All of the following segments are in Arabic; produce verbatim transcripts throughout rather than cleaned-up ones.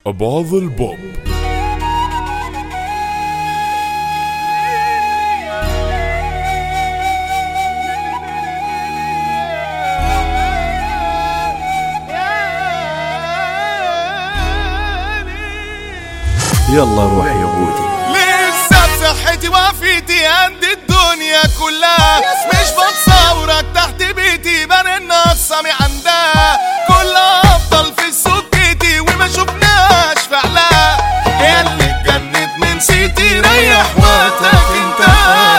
أباظ البوب. يلا روح يا بودي، لسه بصحتي وعافيتي عند الدنيا كلها، مش بتصورك تحت بيتي بان النصامي عندها، كلها افضل في سكتي وما شفناش فعلا، ياللي اتجنت من سيتي ريح وقتك انت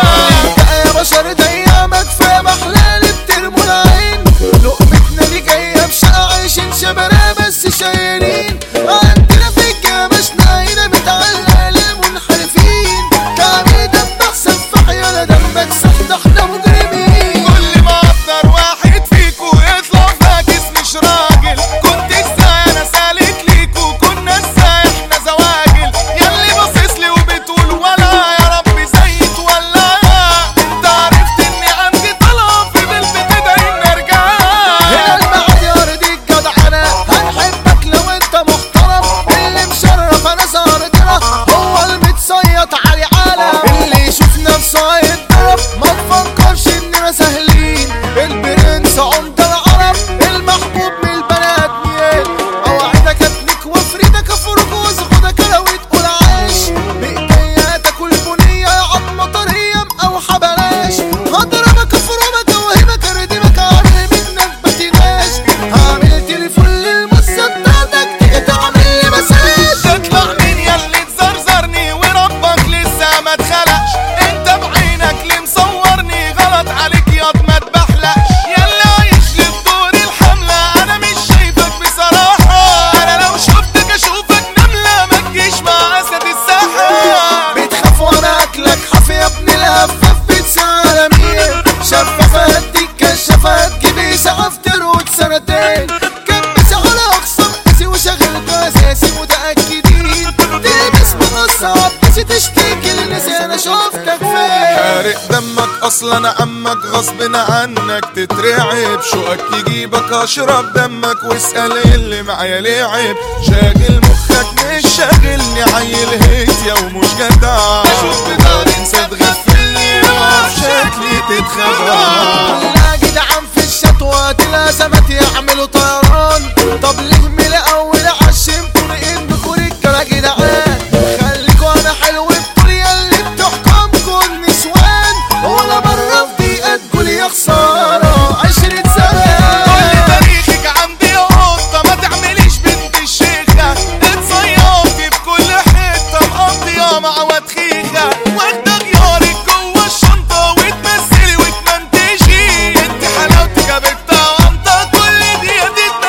يا بشر دايما كفايه محلال بترموا العين، لقمتنا اللي جايه بشقى عايشين شبرا بس شايلين، عندنا في الجامشنا هنا متعلقه للمنحرفين، كعبي دمك سفاح يالا دمك سح احنا مجرمين، كل ما اقدر واحد فيكو يطلع فاكس مش راجل، كنت ازاي انا سالك ليكو كنا ازاي احنا زواجل، ياللي باصصلي وبتقول ولا يا رب زي تولع، انت عرفت اني عندي طلب في بلد تدعي نرجع، هنا المعاد يا رديك جدعنا هنحبك لو انت محترم، اللي مشرف انا صاردنا هو المتصيط علي عالم، اللي يشوف نفسه هيتضرب ما تفكرش اننا سهلين، البرنس عمدة العرب المحبوب من البنات مين، اوعدك ابنك وافردك افرك واسخدك لو تقول عايش، بايديا تاكل بنية يا عظمة طرية مقوحة بلاش، هضربك افرمك اوهمك اردمك اعمل منك بتناش، هعمل تليفون للمصة بتاعتك تيجي تعمل لي مساج، تطلع مين ياللي تزرزرني وربك لسه ما اتخلقش، انت بعينك اللي مصورني غلط عليك ياض ما تبحلقش، ياللي عايش للدور الحملة انا مش شايفك بصراحة، انا لو شفتك اشوفك نملة ما تجيش مع اسد الساحة، بتخاف وانا اكلك حافي يا ابن الهفاف بتسعى على مين، شفافة هديك كشافة هتجيبي سقف تروت سنتين، كبس على اقصى مقاسي وشغلك اساسي متأكدين، تلبس مقصة عباسي تشتكي للناس انا شوفتك فين، حارق دمك اصلا عمك غصب عنك تترعب، شوقك يجيبك اشرب دمك واسأل اللي معايا لعب، شاغل مخك مش شاغلني عيل هيتيا ومش جدع، شوف بداري نسيت غفلني وفي شكلي تتخبى، لا جدعان في الشطوات الازمات يعملوا طيران، طب ليه من الاول عشمتوا رقين بكوا رجاله جدعان، خليكوا انا حلو بطريقه اللي بتحكمكوا النسوان، ولا مره في دقيقه تقول يا خساره عشرة سنه، كل تاريخك عندي قطه ما تعمليش بنت الشيخه، اتصيطي في كل حته مقضيه مع وتخيخه، واخده غيارك جوه الشنطه وتمثلي وتمنتجي، انت حلاوتك يا بنت وانطه كل دي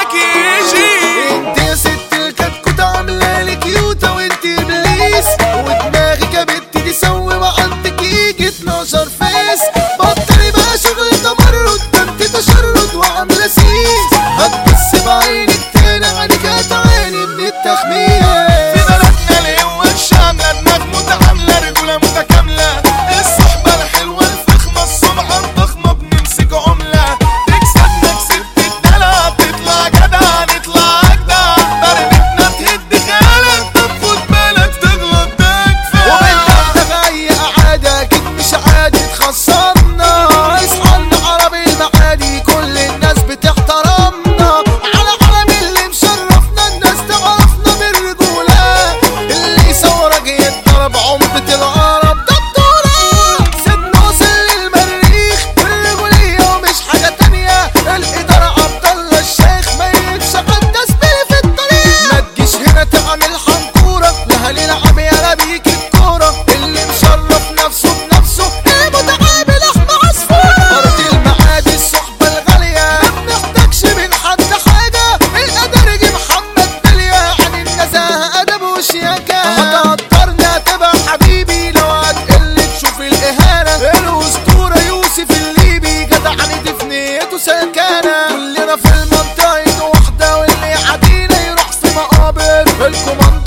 تتمكيجي، انت يا ست الكتكوت عامله لي كيوته وانت ابليس، ودماغك يا بنت دي سوي وعندك يجي اتناشر فيس، بطلي بقى شغل تمرد ده انت تشرد وعامله سيس، هتبص بعينك تاني عليك هتعاني من التخميس، في بلدنا القوة الشاملة دماغ متعاملة رجولة متكاملة، الصحبة الحلوة الفخمة السمعة الضخمة بنمسك عملة، تكسب نكسب الدلع تطلع جدع نطلع أجدع، ضربتنا تهد خيالك طب خد بالك تغلط تكفى، وبنتك أي عادة أكيد مش عادي تخسرنا، اصحى عربي المعادي كل الناس بتحترمنا، على علم اللي مشرفنا الناس تعرفنا بالرجولة، اللي يصورك يتضرب عمدة العرب ده بطولة، سيدنا وصل للمريخ بالرجولية ومش حاجة تانية، الإدارة عبد الله الشيخ ما يتشغل تسبيلي في الطريق، ما تجيش هنا تعمل حنكورة لا هنلعب يالا بيك الكورة، اللي مشرف نفسه بنفسه المتعامل احمى عصفورة، أرض المعادي الصحبة الغالية ما بنحتاجش من حد حاجة، الأدرج محمد بليا عن النزاهة أدب وشياكة، هتقدرنا تبقى حبيبي لو هتقل تشوف الإهانة، الأسطورة يوسف الليبي جدع عندي في نيته سكانة، كلنا في المنطقة واحدة واللي عادينا يروح في مقابر، الكوماندو